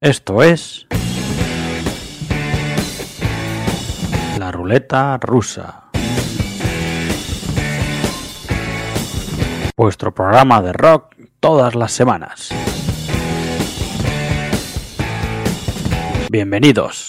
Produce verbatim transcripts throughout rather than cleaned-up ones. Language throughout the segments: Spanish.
Esto es la ruleta rusa, vuestro programa de rock todas las semanas. Bienvenidos.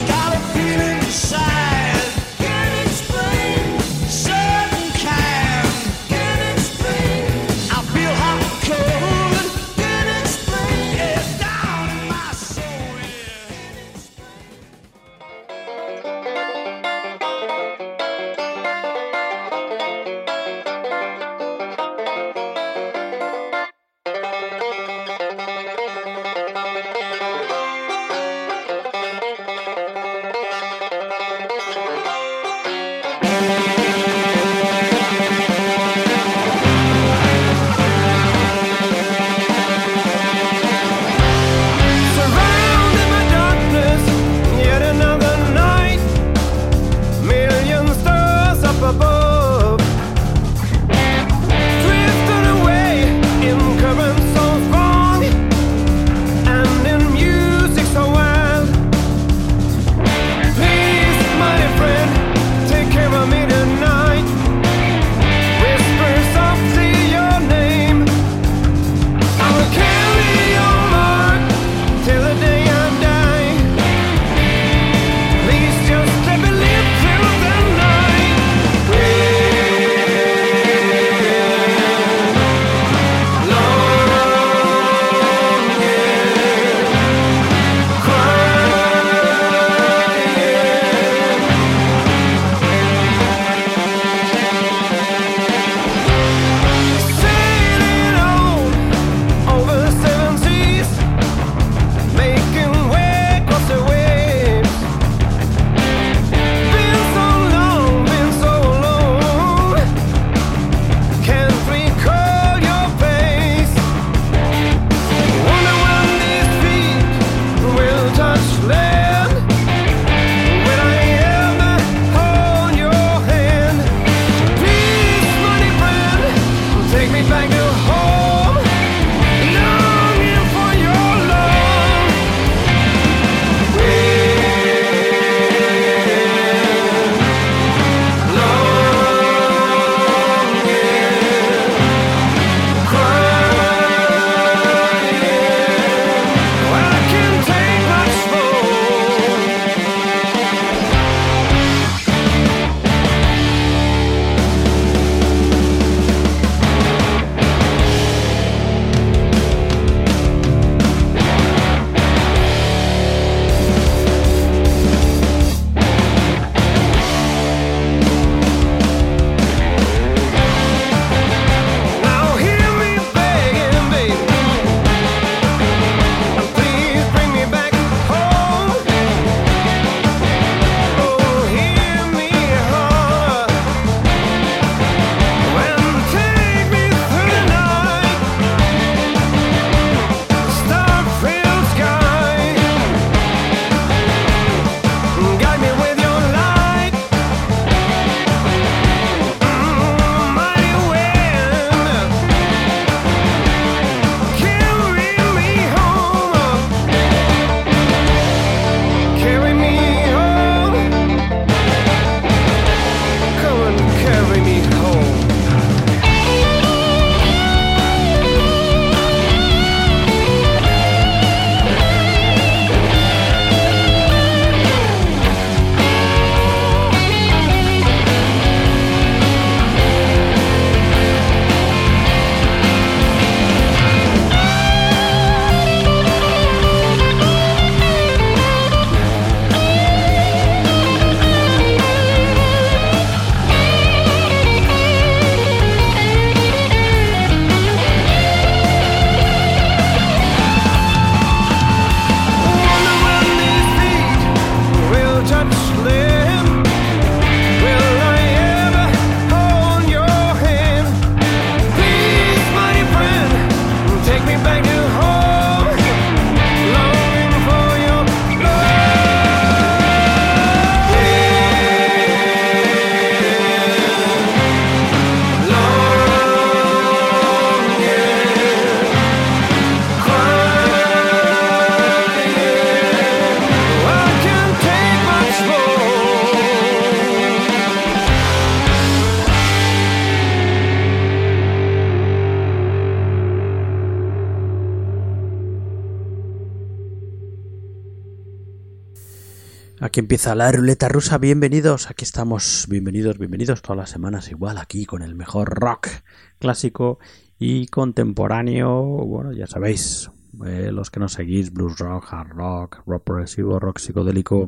Aquí empieza la ruleta rusa, bienvenidos, aquí estamos, bienvenidos, bienvenidos todas las semanas igual aquí con el mejor rock clásico y contemporáneo, bueno ya sabéis, eh, los que nos seguís, blues rock, hard rock, rock progresivo, rock psicodélico,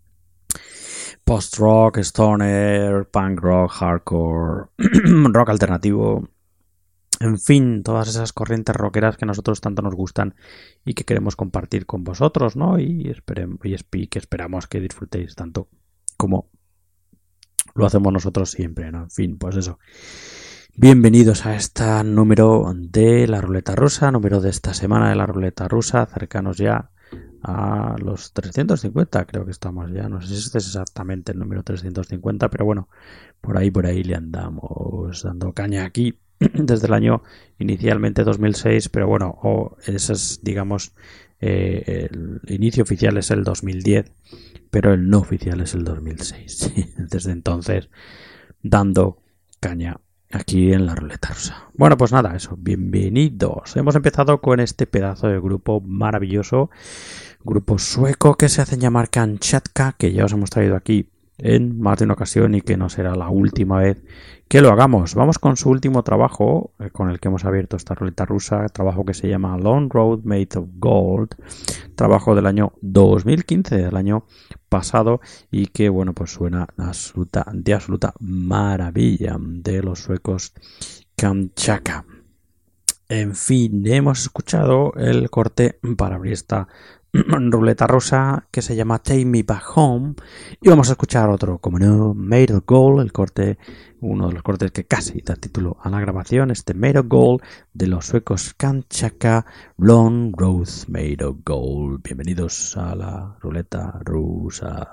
post-rock, stoner, punk rock, hardcore, rock alternativo, en fin, todas esas corrientes rockeras que a nosotros tanto nos gustan y que queremos compartir con vosotros, ¿no? Y, esperemos, y que esperamos que disfrutéis tanto como lo hacemos nosotros siempre, ¿no? En fin, pues eso. Bienvenidos a este número de la ruleta rusa, número de esta semana de la ruleta rusa, cercanos ya a los trescientos cincuenta, creo que estamos ya, no sé si este es exactamente el número trescientos cincuenta, pero bueno, por ahí, por ahí le andamos dando caña aquí. Desde el año inicialmente dos mil seis, pero bueno, o ese es, digamos, eh, el inicio oficial es el dos mil diez, pero el no oficial es el dos mil seis. Desde entonces, dando caña aquí en la ruleta rusa. Bueno, pues nada, eso, bienvenidos. Hemos empezado con este pedazo de grupo maravilloso, grupo sueco que se hacen llamar Kamchatka, que ya os hemos traído aquí en más de una ocasión y que no será la última vez que lo hagamos. Vamos con su último trabajo, eh, con el que hemos abierto esta ruleta rusa, trabajo que se llama Long Road Made of Gold, trabajo del año dos mil quince, del año pasado, y que bueno, pues suena absoluta, de absoluta maravilla, de los suecos Kamchatka. En fin, hemos escuchado el corte para abrir esta ruleta rusa que se llama Take Me Back Home, y vamos a escuchar otro, como no, Made of Gold, el corte, uno de los cortes que casi da título a la grabación, este Made of Gold de los suecos Kamchatka, Long Road Made of Gold. Bienvenidos a la ruleta rusa.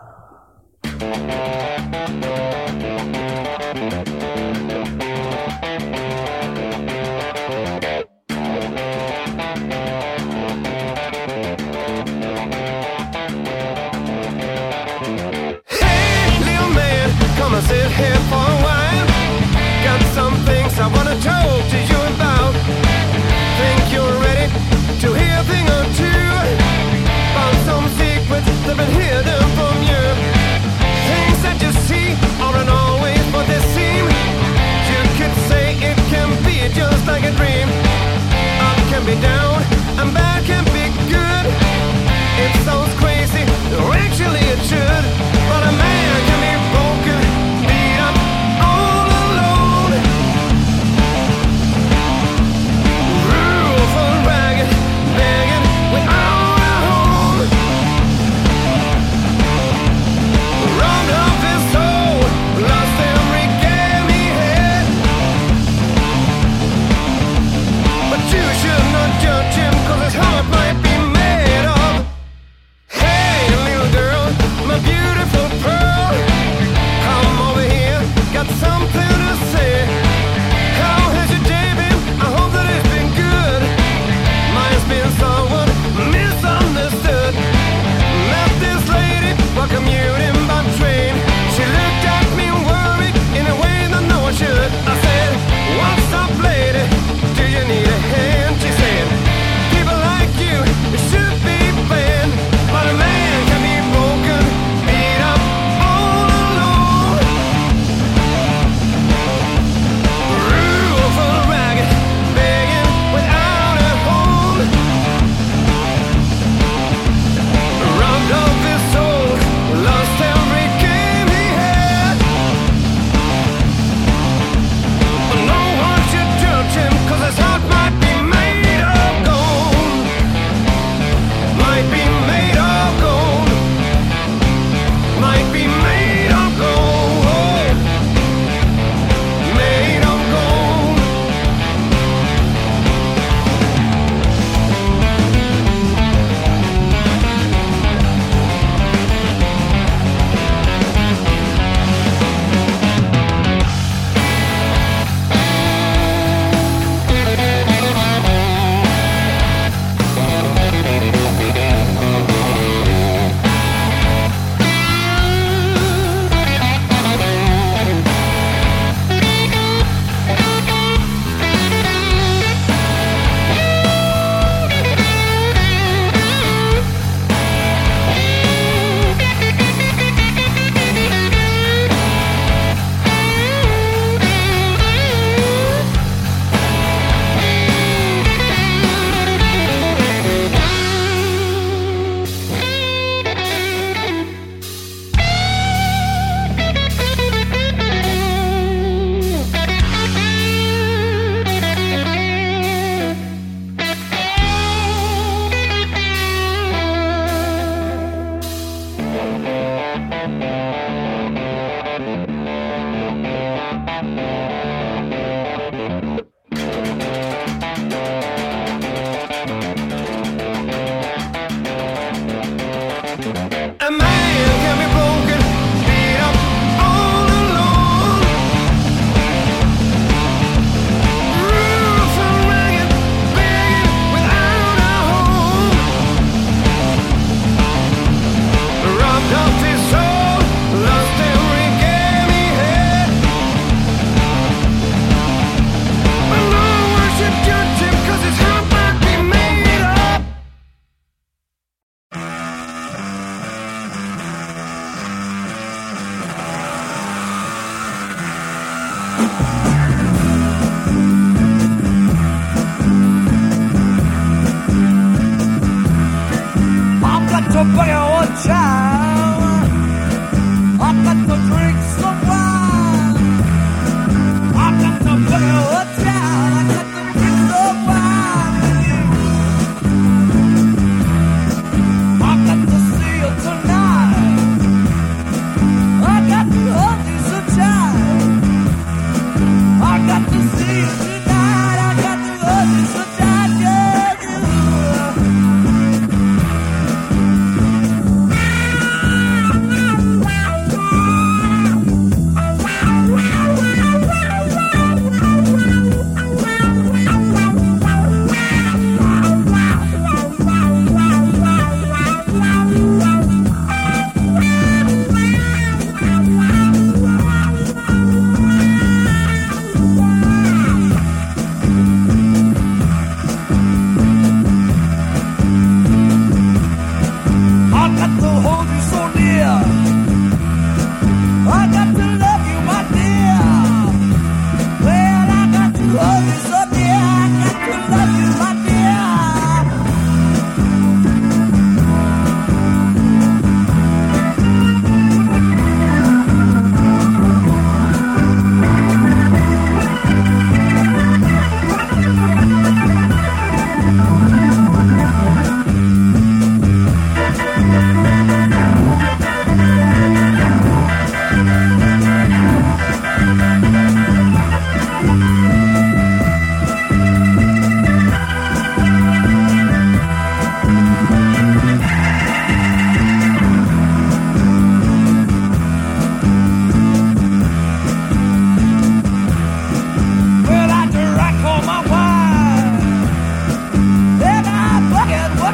Sit here for a while. Got some things I wanna talk to you about. Think you're ready to hear a thing or two about some secrets that have been hidden from you. Things that you see aren't always what they seem.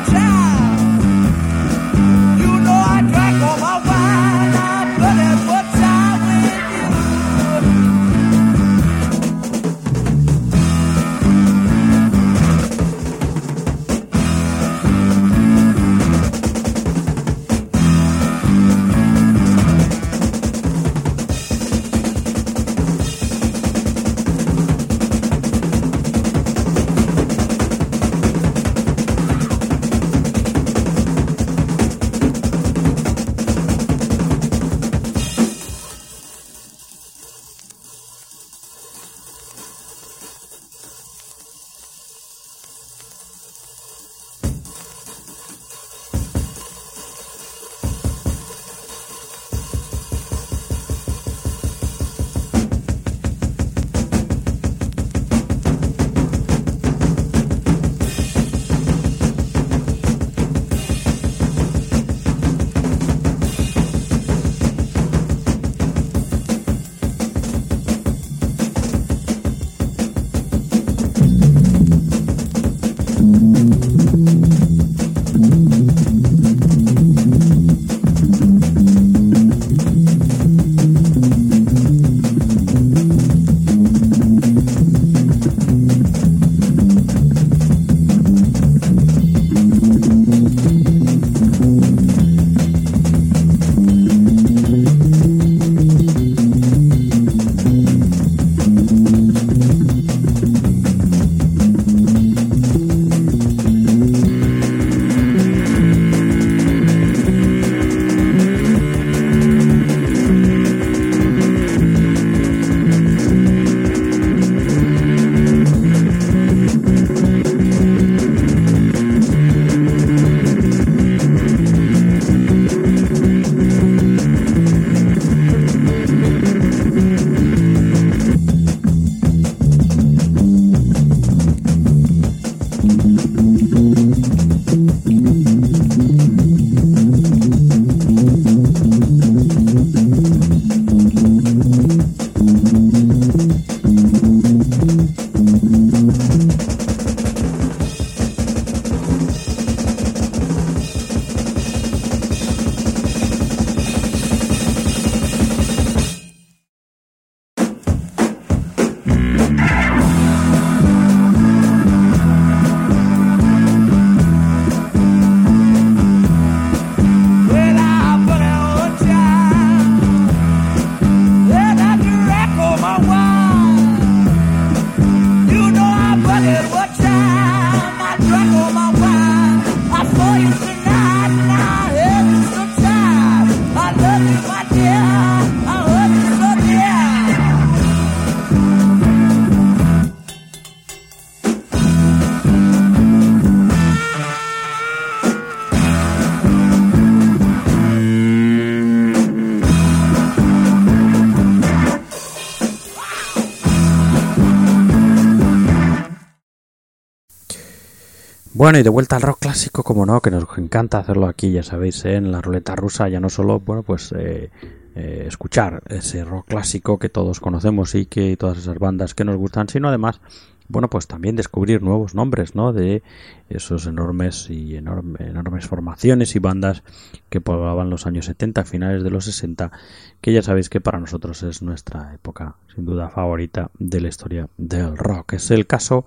Bueno, y de vuelta al rock clásico, como no, que nos encanta hacerlo aquí, ya sabéis, ¿eh? En la ruleta rusa, ya no solo, bueno, pues eh, eh, escuchar ese rock clásico que todos conocemos y que todas esas bandas que nos gustan, sino además, bueno, pues también descubrir nuevos nombres, ¿no? De esos enormes y enorme, enormes formaciones y bandas que poblaban los años setenta, finales de los sesenta, que ya sabéis que para nosotros es nuestra época, sin duda, favorita de la historia del rock. Es el caso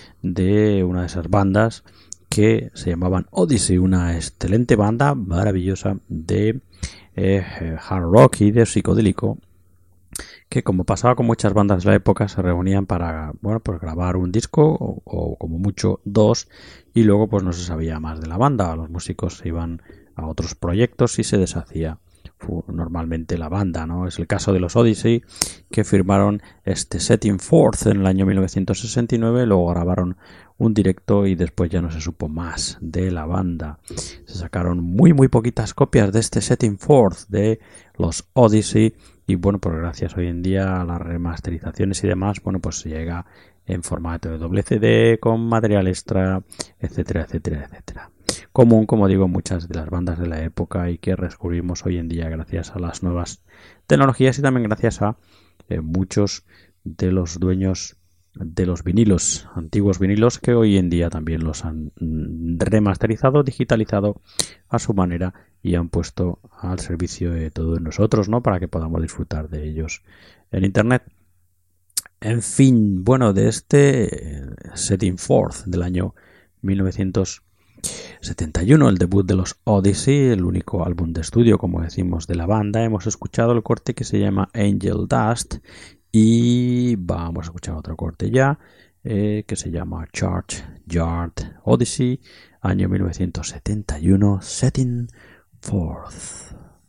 de una de esas bandas que se llamaban Odyssey, una excelente banda maravillosa de eh, hard rock y de psicodélico, que, como pasaba con muchas bandas de la época, se reunían para, bueno, pues grabar un disco o, o como mucho dos, y luego pues no se sabía más de la banda. Los músicos se iban a otros proyectos y se deshacía normalmente la banda, ¿no? Es el caso de los Odyssey, que firmaron este Setting Forth en el año mil novecientos sesenta y nueve, luego grabaron un directo y después ya no se supo más de la banda. Se sacaron muy muy poquitas copias de este Setting Forth de los Odyssey, y bueno, pues gracias hoy en día a las remasterizaciones y demás, bueno, pues se llega en formato de doble C D con material extra, etcétera, etcétera, etcétera. Común, como digo, muchas de las bandas de la época y que descubrimos hoy en día gracias a las nuevas tecnologías y también gracias a eh, muchos de los dueños de los vinilos, antiguos vinilos que hoy en día también los han remasterizado, digitalizado a su manera y han puesto al servicio de todos nosotros, ¿no? Para que podamos disfrutar de ellos en internet. En fin, bueno, de este Setting Forth del año mil novecientos setenta y uno, el debut de los Odyssey, el único álbum de estudio, como decimos, de la banda, hemos escuchado el corte que se llama Angel Dust. Y vamos a escuchar otro corte ya, eh, que se llama Church Yard Odyssey, año mil novecientos setenta y uno, Setting Forth.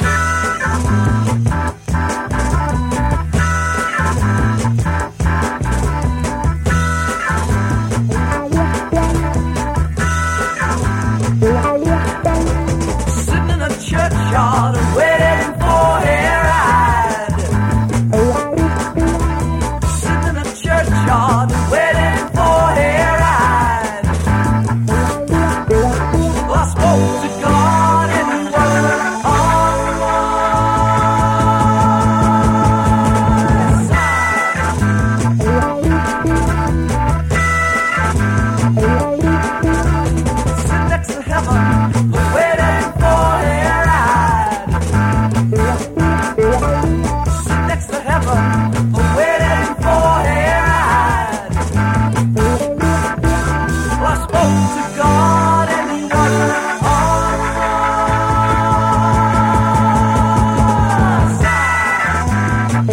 Sitting in a churchyard waiting for a ride. Churchyard waiting for a ride. Well, I spoke to God and he wasn't on my side. Sit next to heaven, waiting for a ride. Sit next to heaven, waiting for a to God and he wasn't on my side.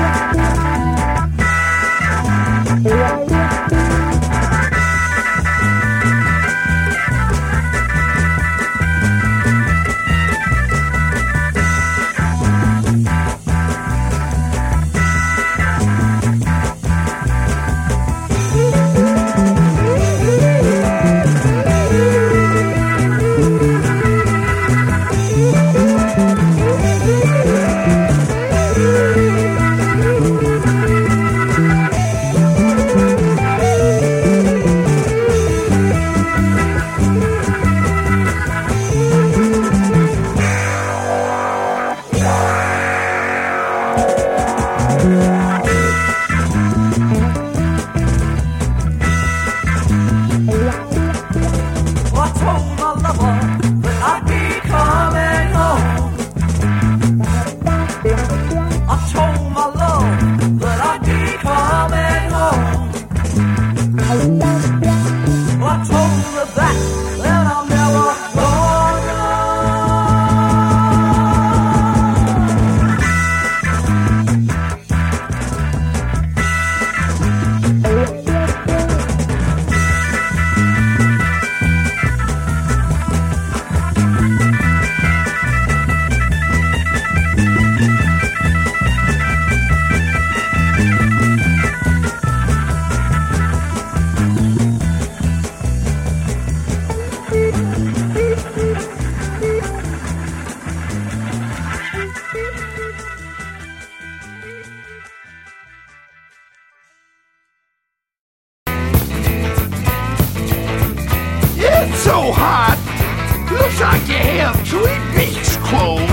So hot, looks like you have three beach clothes.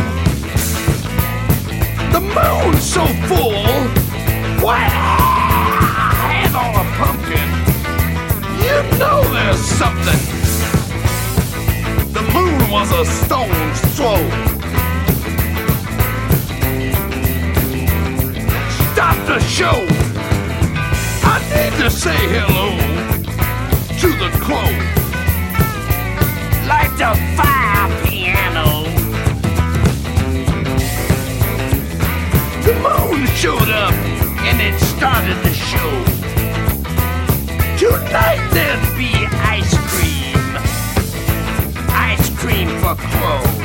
The moon's so full, why have on a pumpkin? You know there's something. The moon was a stone's throw. Stop the show. I need to say hello to the clothes. Like the fire piano. The moon showed up and it started the show. Tonight there'll be ice cream. Ice cream for clothes.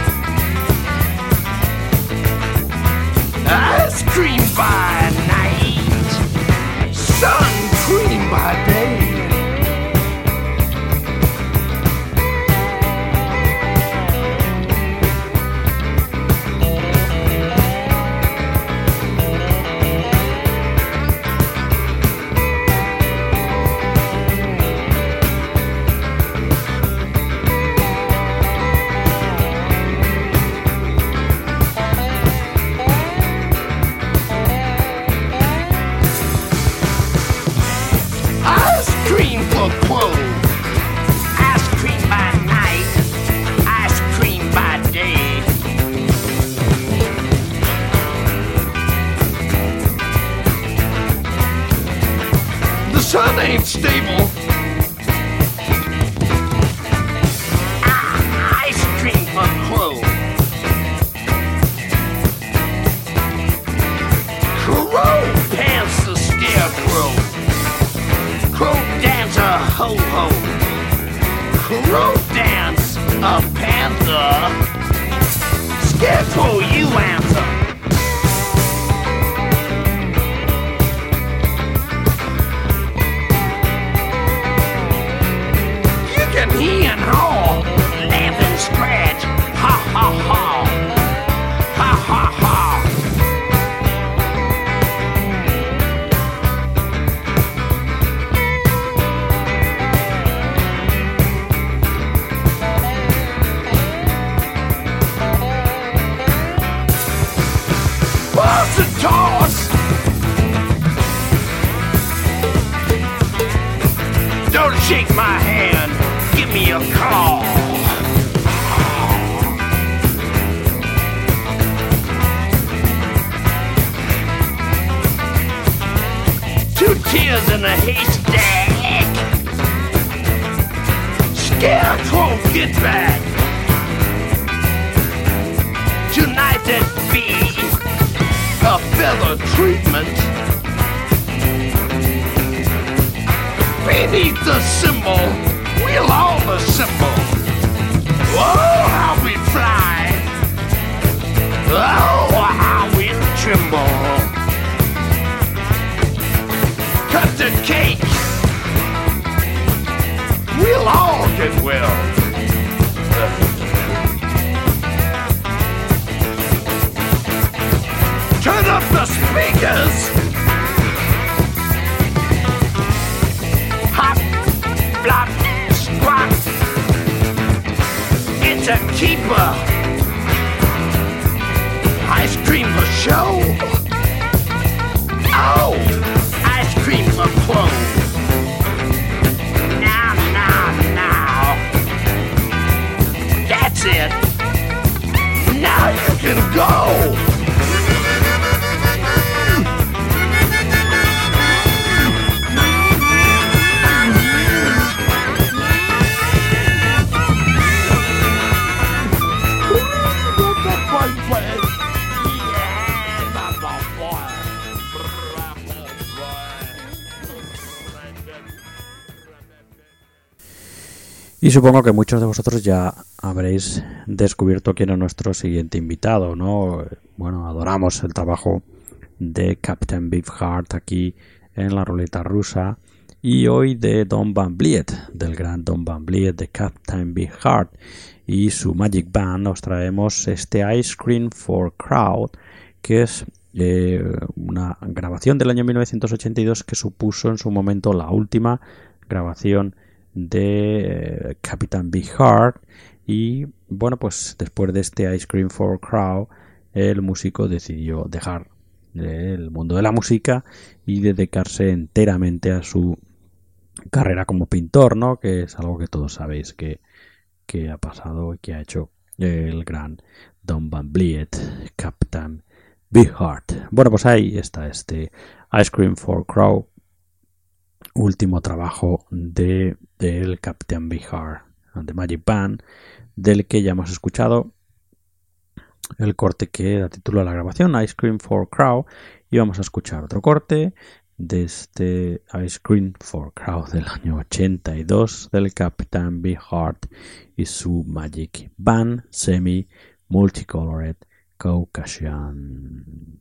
Ice cream by night. Sun cream by day. ain't stable. I- ice cream for Crow. Crow pants the scarecrow. Crow dance a ho-ho. Crow dance a panther. Scarecrow, you answer. You can hee and haw, laugh and scratch. Ha ha ha. Ha ha ha. Toss and toss. Don't shake my hand. Give me a call. Two tears in a haystack. Scarecrow, get back. Tonight it be a feather treatment. Beneath the symbol, we'll all assemble. Oh, how we fly! Oh, how we tremble! Cut the cake. We'll all get well. Turn up the speakers. Hop, flop, squat. It's a keeper. Ice cream for show. Oh, ice cream for Crow. Now, now, now. That's it. Now you can go. Y supongo que muchos de vosotros ya habréis descubierto quién es nuestro siguiente invitado, ¿no? Bueno, adoramos el trabajo de Captain Beefheart aquí en la ruleta rusa y hoy de Don Van Vliet, del gran Don Van Vliet de Captain Beefheart y su Magic Band. Nos traemos este Ice Cream for Crowd, que es eh, una grabación del año mil novecientos ochenta y dos que supuso en su momento la última grabación de eh, Captain Beefheart. Y bueno, pues después de este Ice Cream for Crowd, el músico decidió dejar eh, el mundo de la música y dedicarse enteramente a su carrera como pintor, ¿no? Que es algo que todos sabéis que, que ha pasado y que ha hecho el gran Don Van Vliet, Captain Beefheart. Bueno, pues ahí está este Ice Cream for Crowd, último trabajo de del Captain Beefheart and the Magic Band, del que ya hemos escuchado el corte que da título a la grabación, Ice Cream for Crowd, y vamos a escuchar otro corte de este Ice Cream for Crowd del año ochenta y dos del Captain Beefheart y su Magic Band Semi Multicolored Caucasian.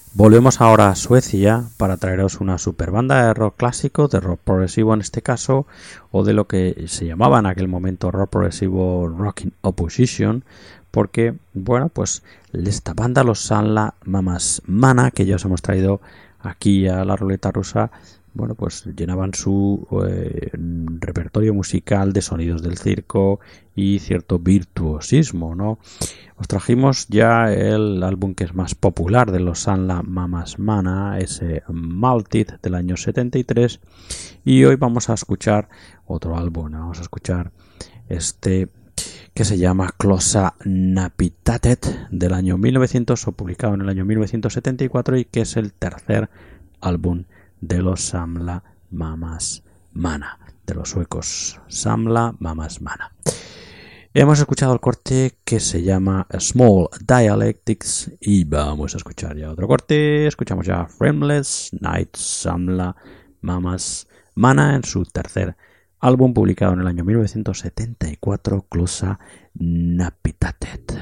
Volvemos ahora a Suecia para traeros una super banda de rock clásico, de rock progresivo en este caso, o de lo que se llamaba en aquel momento rock progresivo Rock in Opposition, porque, bueno, pues esta banda, los Sanla Mamas Mana, que ya os hemos traído aquí a la ruleta rusa, bueno, pues llenaban su eh, repertorio musical de sonidos del circo y cierto virtuosismo, ¿no? Os trajimos ya el álbum que es más popular de los Sanla Mamas Mana, ese Maltid del año setenta y tres, y hoy vamos a escuchar otro álbum, vamos a escuchar este que se llama Closa Napitatet del año mil novecientos, o publicado en el año mil novecientos setenta y cuatro, y que es el tercer álbum de los Samla Mamas Mana, de los suecos Samla Mamas Mana. Hemos escuchado el corte que se llama Small Dialectics y vamos a escuchar ya otro corte. Escuchamos ya Frameless Night Samla Mamas Mana en su tercer álbum publicado en el año mil novecientos setenta y cuatro, Closa Napitatet.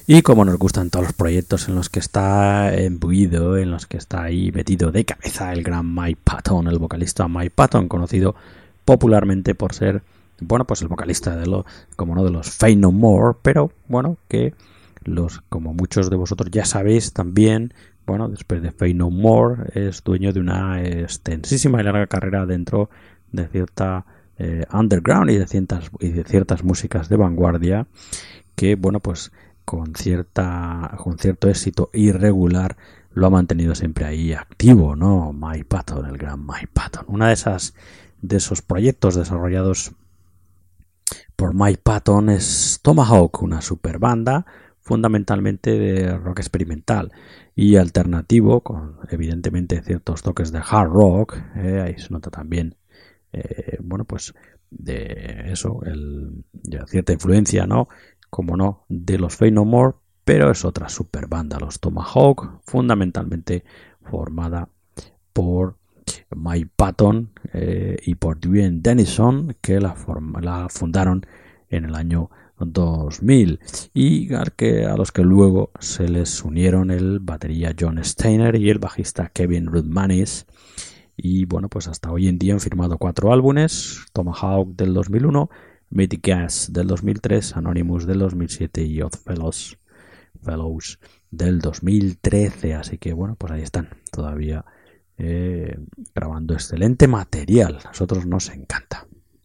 Y como nos gustan todos los proyectos en los que está embuido, en los que está ahí metido de cabeza el gran Mike Patton, el vocalista Mike Patton, conocido popularmente por ser, bueno, pues el vocalista de lo, como no, de los Faith No More, pero bueno, que los, como muchos de vosotros ya sabéis también, bueno, después de Faith No More es dueño de una extensísima y larga carrera dentro de cierta eh, underground y de ciertas y de ciertas músicas de vanguardia que, bueno, pues con cierta con cierto éxito irregular lo ha mantenido siempre ahí activo, ¿no? Mike Patton, el gran Mike Patton. Una de esas de esos proyectos desarrollados por Mike Patton es Tomahawk, una super banda fundamentalmente de rock experimental y alternativo, con evidentemente ciertos toques de hard rock. Eh, ahí se nota también, eh, bueno, pues de eso, el, de cierta influencia, ¿no? Como no, de los Faith No More, pero es otra super banda, los Tomahawk, fundamentalmente formada por Mike Patton eh, y por Dwayne Dennison, que la, form- la fundaron en el año dos mil, y a, que, a los que luego se les unieron el batería John Steiner y el bajista Kevin Rudmanis. Y bueno, pues hasta hoy en día han firmado cuatro álbumes: Tomahawk del dos mil uno, Mythic Gas del dos mil tres, Anonymous del dos mil siete y Odd Fellows, Fellows del dos mil trece. Así que bueno, pues ahí están todavía eh, grabando excelente material. A nosotros nos encanta.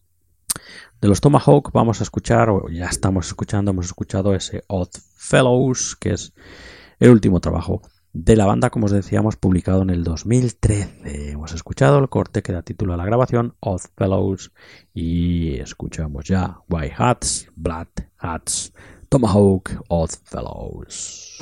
De los Tomahawk vamos a escuchar, o ya estamos escuchando, hemos escuchado ese Odd Fellows, que es el último trabajo de la banda, como os decíamos, publicado en el dos mil trece. Hemos escuchado el corte que da título a la grabación, Odd Fellows, y escuchamos ya White Hats, Black Hats, Tomahawk, Odd Fellows.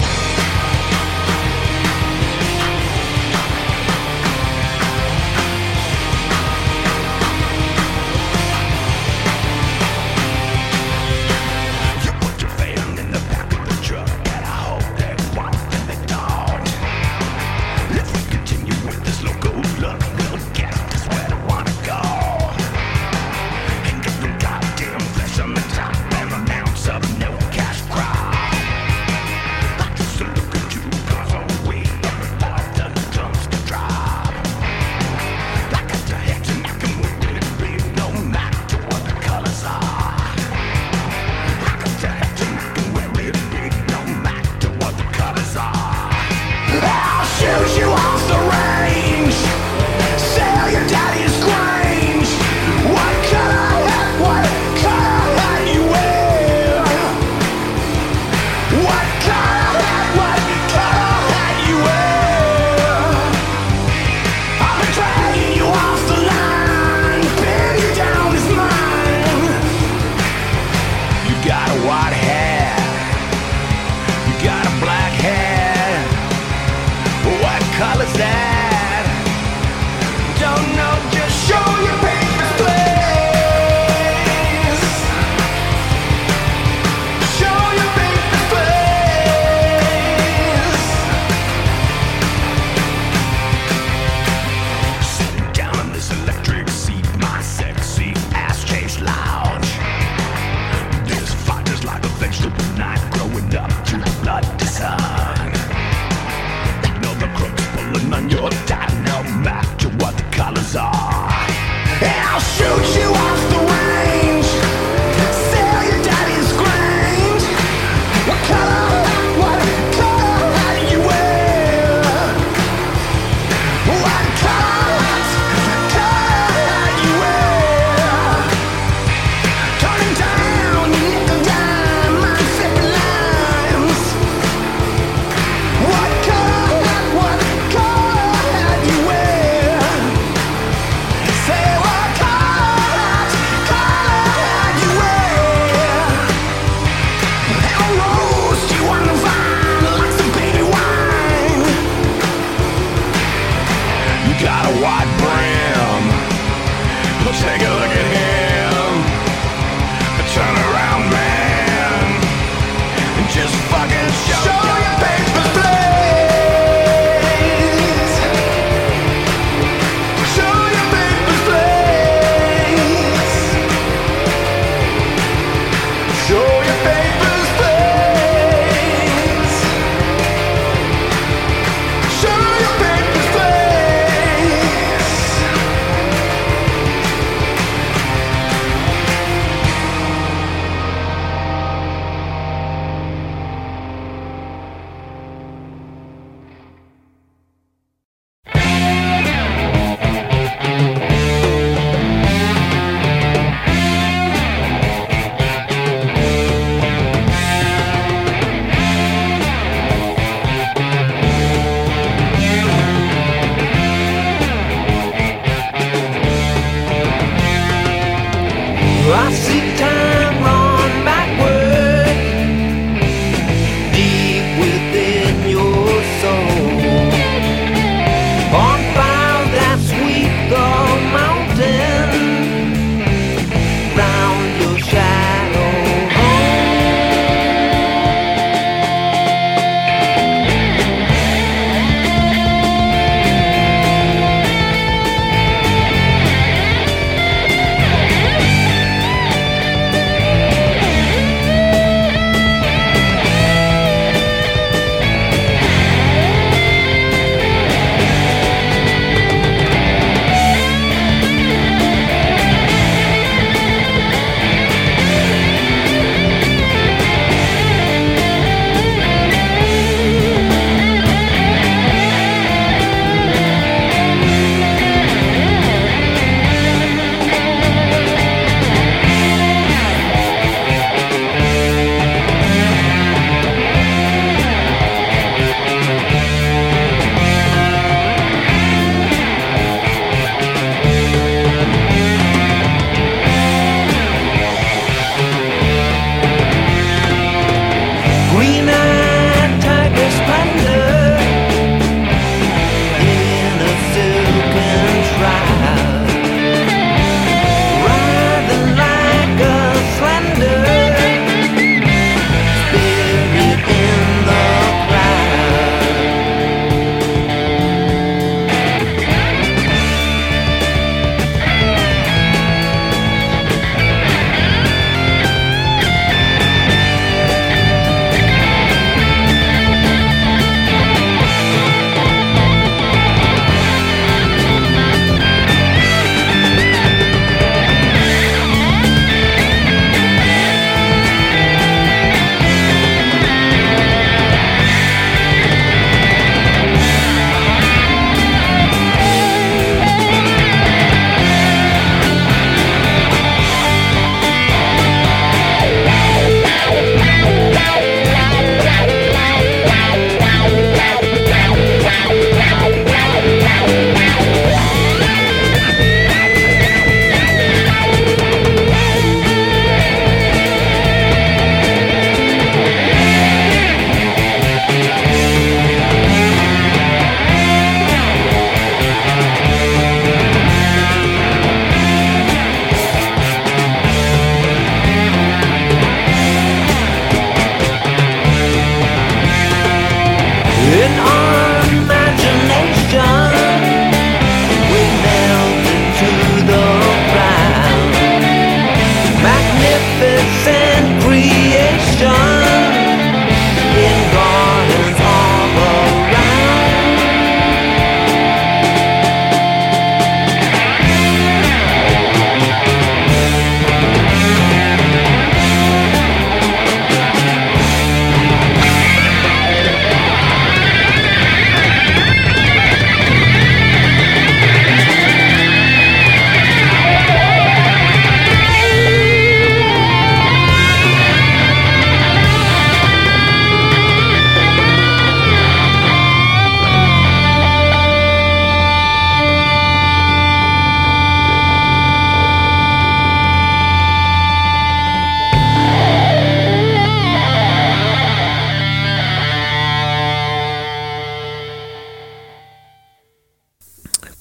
Say what color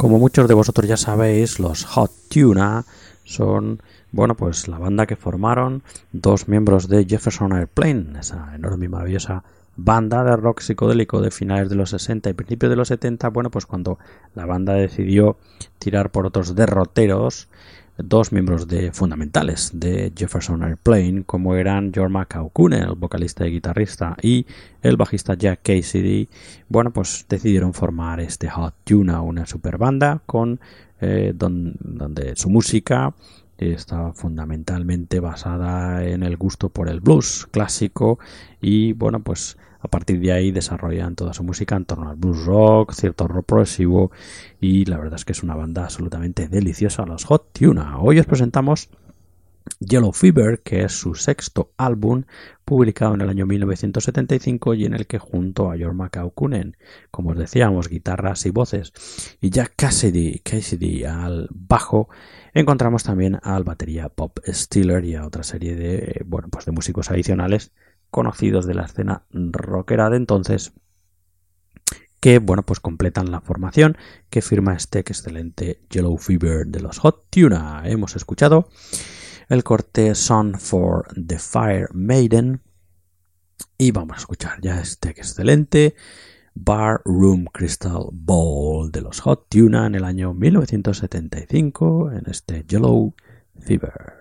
Como muchos de vosotros ya sabéis, los Hot Tuna son, bueno, pues la banda que formaron dos miembros de Jefferson Airplane, esa enorme y maravillosa banda de rock psicodélico de finales de los sesenta y principios de los setenta. Bueno, pues cuando la banda decidió tirar por otros derroteros, dos miembros de fundamentales de Jefferson Airplane, como eran Jorma Kaukonen, el vocalista y guitarrista, y el bajista Jack Cassidy, bueno, pues decidieron formar este Hot Tuna, una super banda con eh, don, donde su música está fundamentalmente basada en el gusto por el blues clásico y, bueno, pues a partir de ahí desarrollan toda su música en torno al blues rock, cierto rock progresivo, y la verdad es que es una banda absolutamente deliciosa, los Hot Tuna. Hoy os presentamos Yellow Fever, que es su sexto álbum, publicado en el año mil novecientos setenta y cinco y en el que junto a Jorma Kaukonen, como os decíamos, guitarras y voces, y Jack Cassidy, Cassidy al bajo, encontramos también al batería Bob Stiller y a otra serie de, bueno, pues de músicos adicionales conocidos de la escena rockera de entonces, que, bueno, pues completan la formación que firma este excelente Yellow Fever de los Hot Tuna. Hemos escuchado el corte Song for the Fire Maiden y vamos a escuchar ya este excelente Bar Room Crystal Ball de los Hot Tuna en el año mil novecientos setenta y cinco en este Yellow Fever.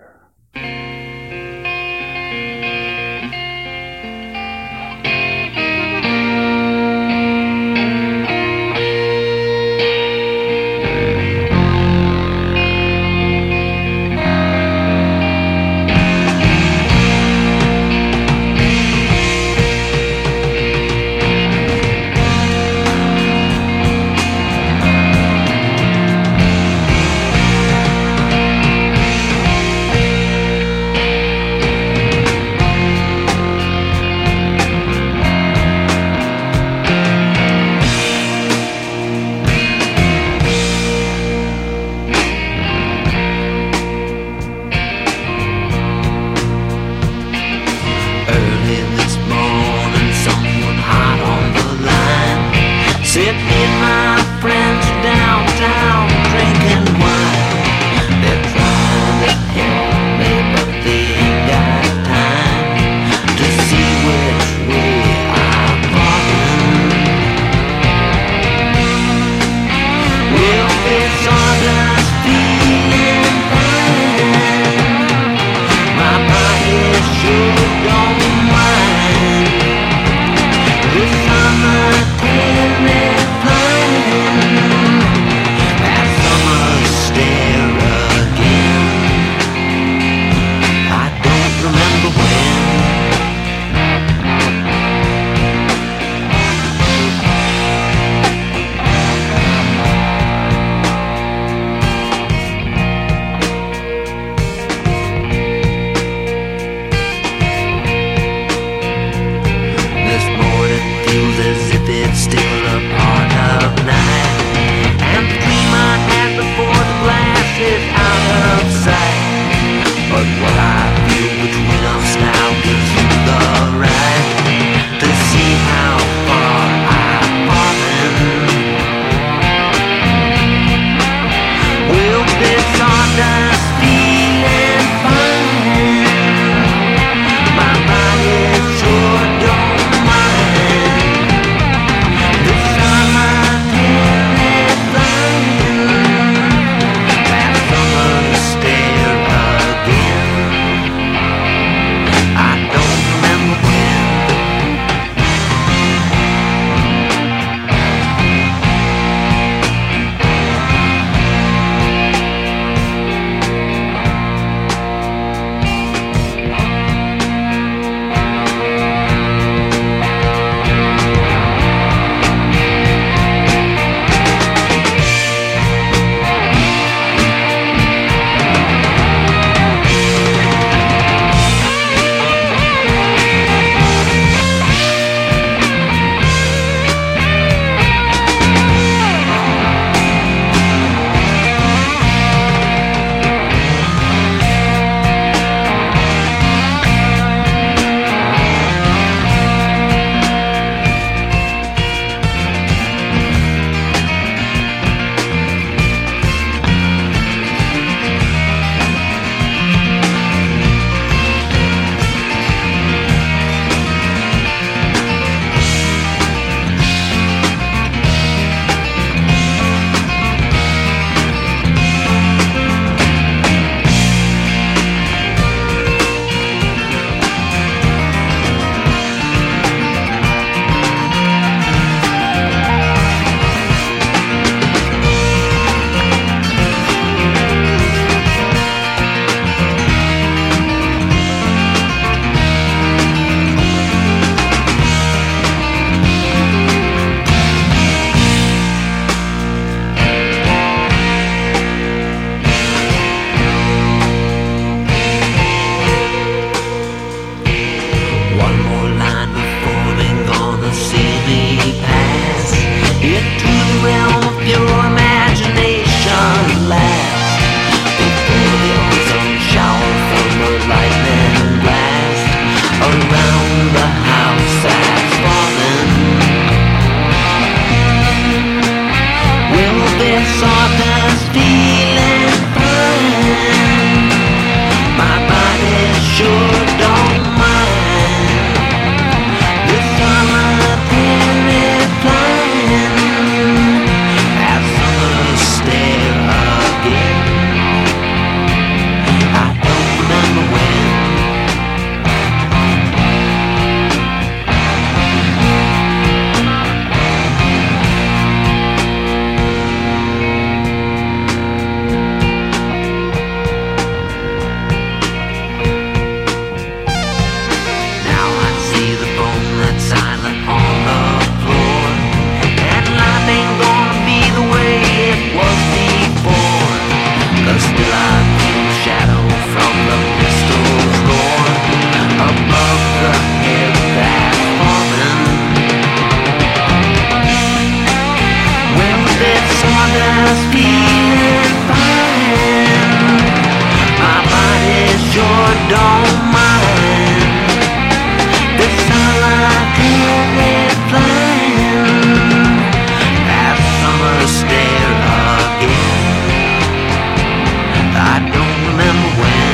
just feeling fine. My body's sure don't mind. This time I feel it flying. That summer's there again. I don't remember when.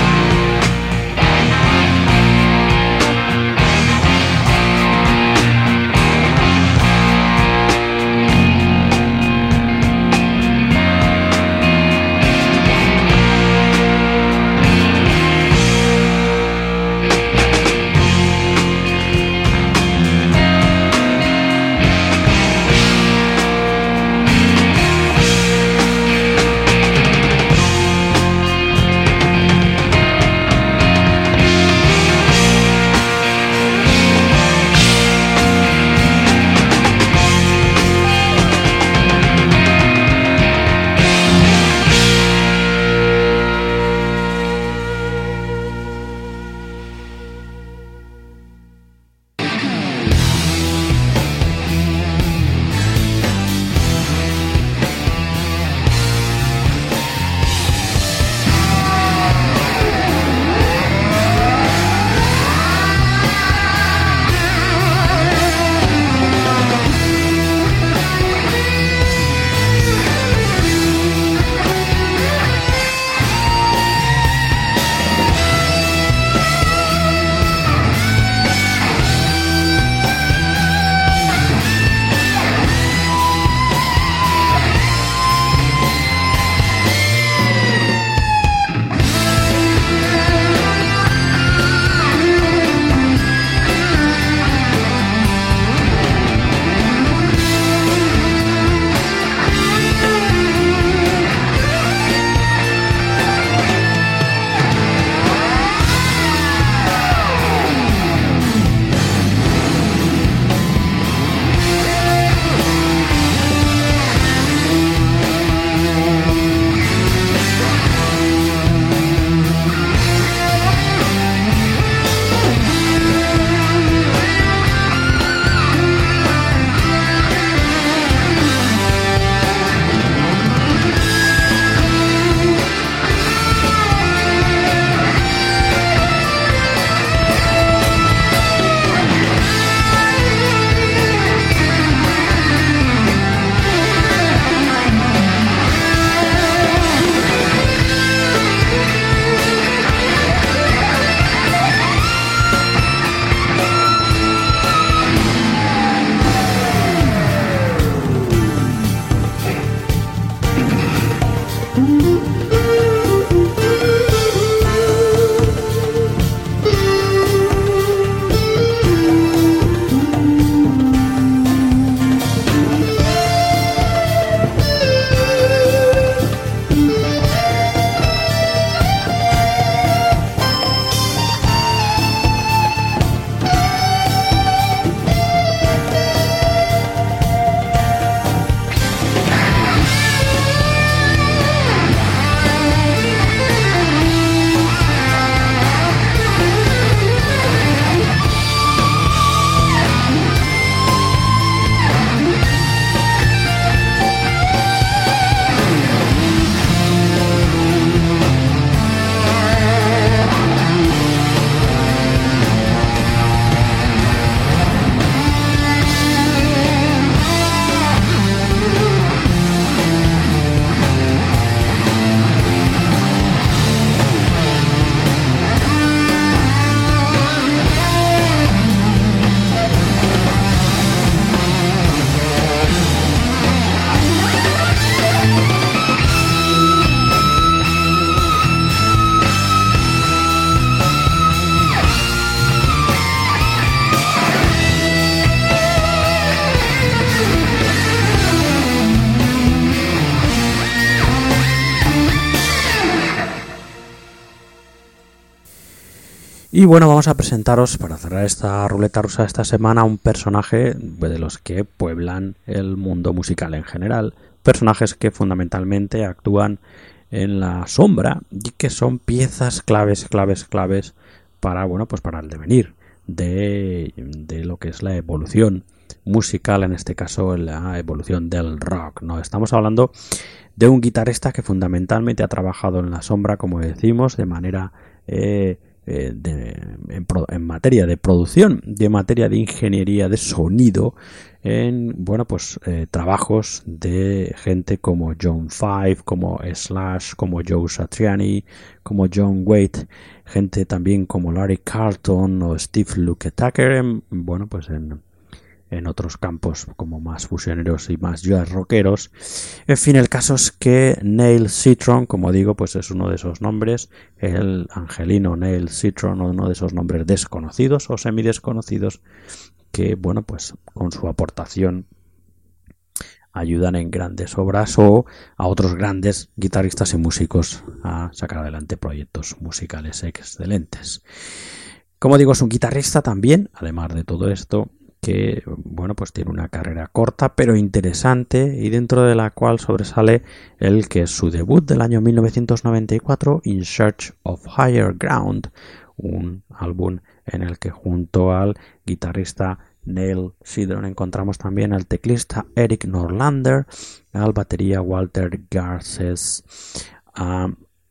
Y bueno, vamos a presentaros, para cerrar esta ruleta rusa esta semana, un personaje de los que pueblan el mundo musical en general. Personajes que fundamentalmente actúan en la sombra y que son piezas claves, claves, claves para, bueno, pues para el devenir de, de lo que es la evolución musical, en este caso la evolución del rock, ¿no? Estamos hablando de un guitarrista que fundamentalmente ha trabajado en la sombra, como decimos, de manera eh, eh, de, en, pro, en materia de producción, de materia de ingeniería de sonido, en bueno pues eh, trabajos de gente como John Five, como Slash, como Joe Satriani, como John Waite, gente también como Larry Carlton o Steve Lukather, en, bueno pues en en otros campos como más fusioneros y más jazz rockeros. En fin, el caso es que Neil Citron, como digo, pues es uno de esos nombres, el angelino Neil Citron, uno de esos nombres desconocidos o semidesconocidos que, bueno, pues con su aportación ayudan en grandes obras o a otros grandes guitarristas y músicos a sacar adelante proyectos musicales excelentes. Como digo, es un guitarrista también, además de todo esto, que bueno pues tiene una carrera corta pero interesante y dentro de la cual sobresale el que es su debut del año mil novecientos noventa y cuatro, In Search of Higher Ground, un álbum en el que junto al guitarrista Neil Citron encontramos también al teclista Eric Norlander, al batería Walter Garces, a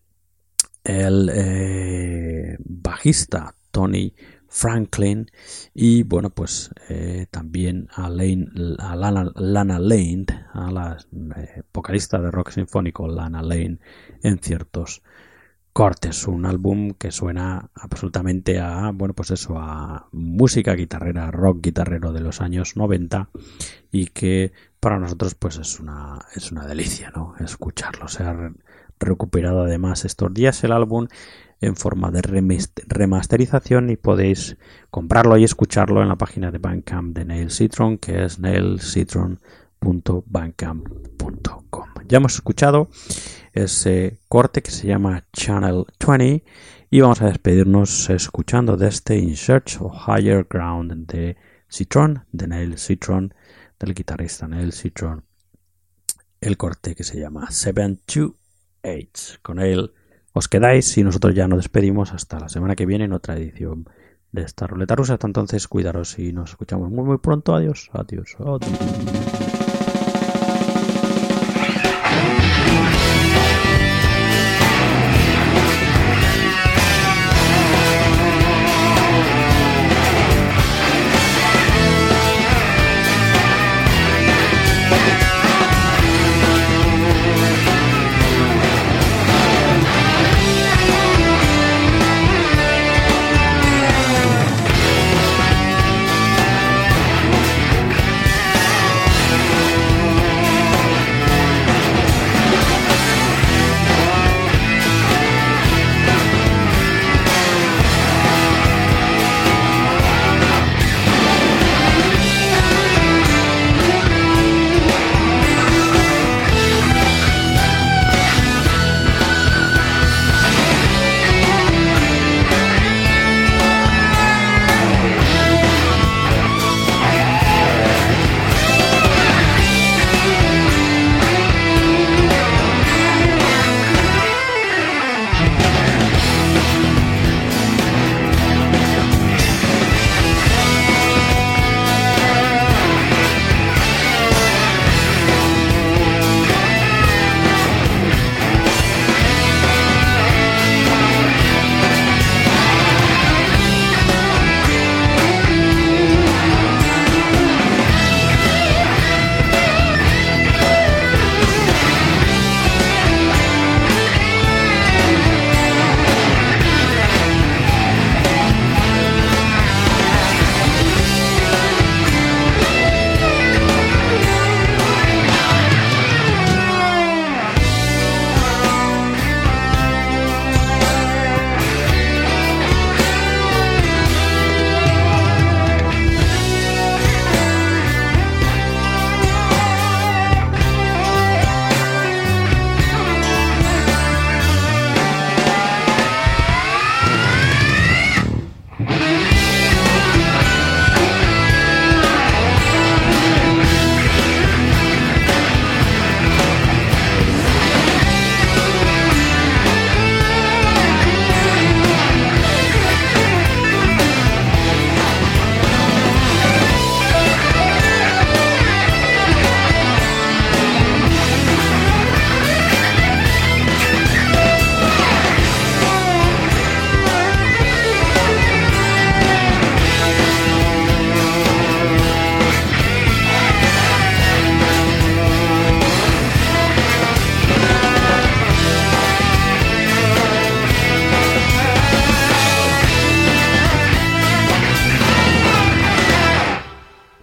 el eh, bajista Tony Franklin y bueno pues eh, también a, Lane, a Lana, Lana Lane, a la eh, vocalista de rock sinfónico Lana Lane en ciertos cortes. Un álbum que suena absolutamente a bueno pues eso, a música guitarrera, rock guitarrero de los años noventa y que para nosotros pues es una es una delicia, ¿no?, escucharlo. Se ha recuperado además estos días el álbum en forma de remasterización y podéis comprarlo y escucharlo en la página de Bandcamp de Neil Citron, que es neil citron punto bandcamp punto com. Ya hemos escuchado ese corte que se llama Channel veinte y vamos a despedirnos escuchando de este In Search of Higher Ground de Citron, de Neil Citron, del guitarrista Neil Citron, el corte que se llama seven two eight. Con él os quedáis y nosotros ya nos despedimos hasta la semana que viene en otra edición de esta ruleta rusa. Hasta entonces, cuidaros y nos escuchamos muy muy pronto. Adiós, adiós, adiós.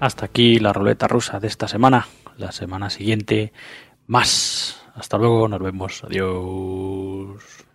Hasta aquí la ruleta rusa de esta semana. La semana siguiente, más. Hasta luego, nos vemos. Adiós.